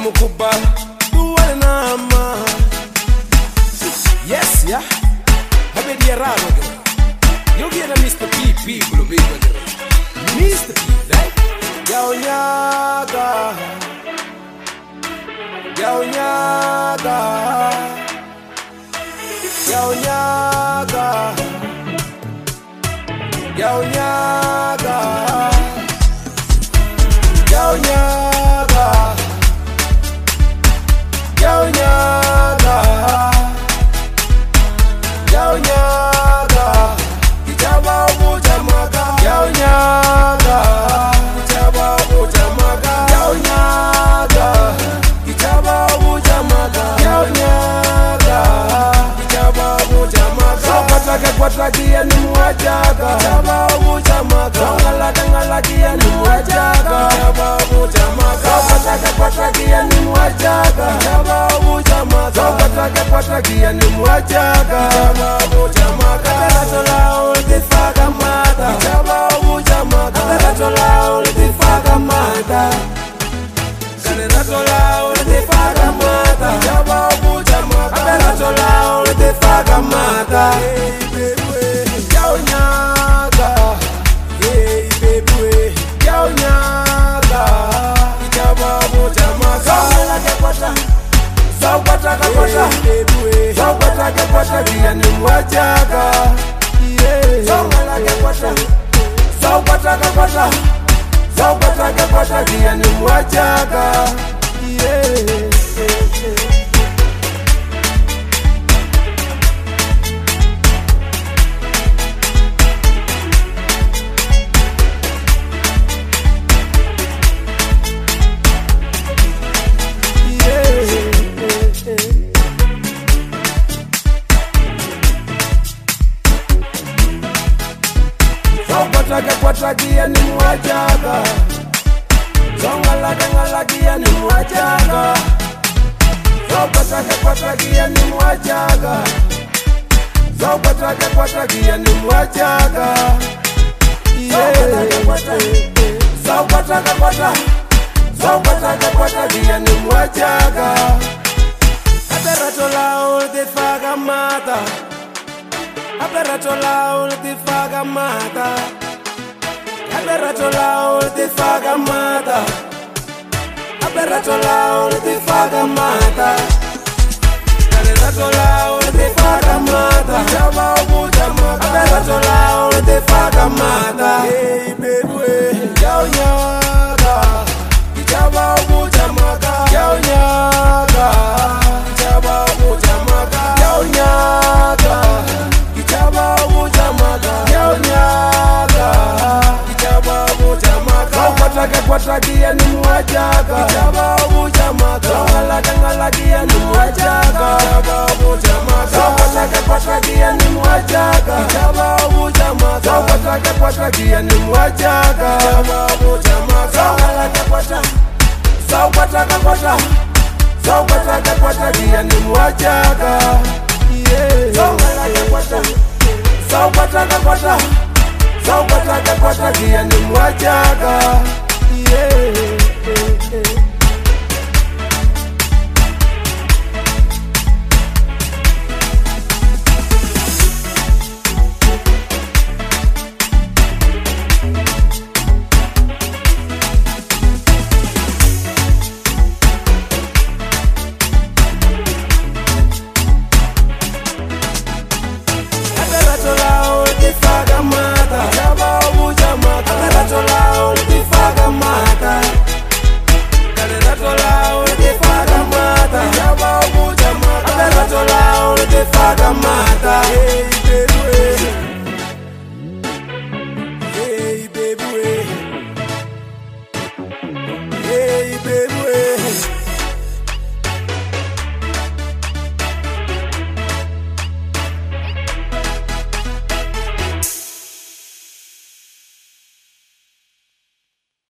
mukuba duwale nama. Yes, yeah. Habe die raro gere. You get a Mr. P people baby gere. Mr. P, right? Yao nyaga. Yao nyaga. Yao nyaga. Yao nyaga. Yao nyaga. Yao nyaga. Yao nyaga. Kitaba ubutamaka. Yao nyaga. Kitaba ubutamaka. Yao nyaga. Kitaba ubutamaka. Yao nyaga. Kitaba ubutamaka. Sokotake kwatakia ni mwajaga. Kitaba ubutamaka. Songalaka ni mwajaga. Kitaba ubutamaka. Sokotake kwatakia ni mwajaga. Kitaba ubutamaka. Sokotake kwatakia ni mwajaga. Kitaba ubutamaka. Ateratola ulitifaga mata. Kitaba ubutamaka. Ateratola ulitifaga mata. Ateratola ulitifaga mata. Kitaba ubutamaka. Ateratola ulitifaga mata. Yao nyaga. Hey baby. Yao nyaga. Kitaba ubutamaka. Songalake kwata. Sokota kapota. Sokota kapota kia ni mwajaga. Songalake kwata. Sokota kapota. Sokota kapota kia ni mwajaga. Kwatakia ni mwajaga. Songalaka ni mwajaga. Kwatakia ni mwajaga. Kwatakia ni mwajaga. Kwatakia ni mwajaga. Ateratola ulitifaga mata. Ateratola ulitifaga mata. Ateratola ulitifaga mata. Ateratola ulitifaga mata. Ateratola ulitifaga mata. Kitaba ubutamaka. Ateratola ulitifaga mata. Hey baby. Yao nyaga. Kitaba ubutamaka. Yao nyaga. Kitaba ubutamaka. Yao nyaga. Kitaba ubutamaka. Yao nyaga. Kwatakia ni mwajaga. Kitaba ubutamaka. Songalaka ni mwajaga. Kitaba ubutamaka. Kwatakia ni mwajaga. Kitaba ubutamaka. Kwatakia ni mwajaga. Kitaba ubutamaka. Songalaka kwata. Sokotaka kwata. Kwatakia ni mwajaga. Songalaka kwata. Sokotaka kwata. Kwatakia ni mwajaga.